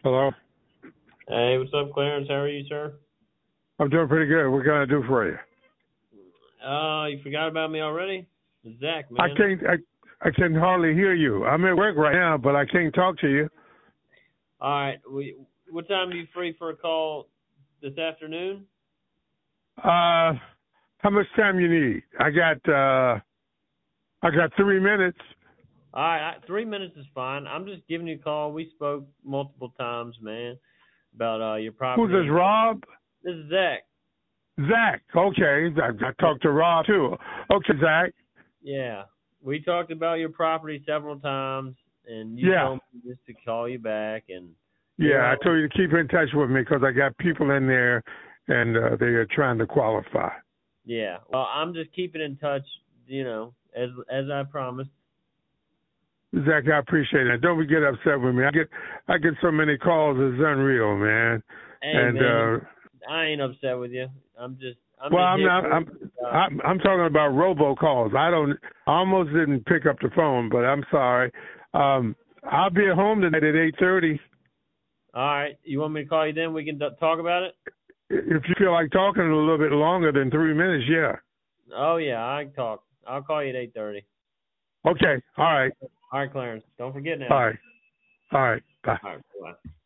Hello. Hey, what's up, Clarence? How are you, sir? I'm doing pretty good. What can I do for you? You forgot about me already? It's Zach, I man. can't. I can hardly hear you. I'm at work right now, but I can't talk to you. All right. What time are you free for a call this afternoon? How much time you need? I got 3 minutes. All right, 3 minutes is fine. I'm just giving you a call. We spoke multiple times, man, about your Who's property. this? Rob? This is Zach. Zach. Okay. I talked to Rob too. Okay, Zach. Yeah. We talked about your property several times, and you Yeah. told me just to call you back. And Yeah. I told you to keep in touch with me because I got people in there, and they are trying to qualify. Yeah. Well, I'm just keeping in touch, as I promised. Zach, I appreciate it. Don't get upset with me. I get so many calls. It's unreal, man. Hey, And man, I ain't upset with you. I'm just I'm here. not. I'm talking about robocalls. I almost didn't pick up the phone, but I'm sorry. I'll be at home tonight at 8:30. All right. You want me to call you then? We can talk about it? If you feel like talking a little bit longer than 3 minutes, yeah. Oh, yeah, I can talk. I'll call you at 8:30. Okay. All right. All right, Clarence. Don't forget All now. right. All right. Bye. All right. Bye.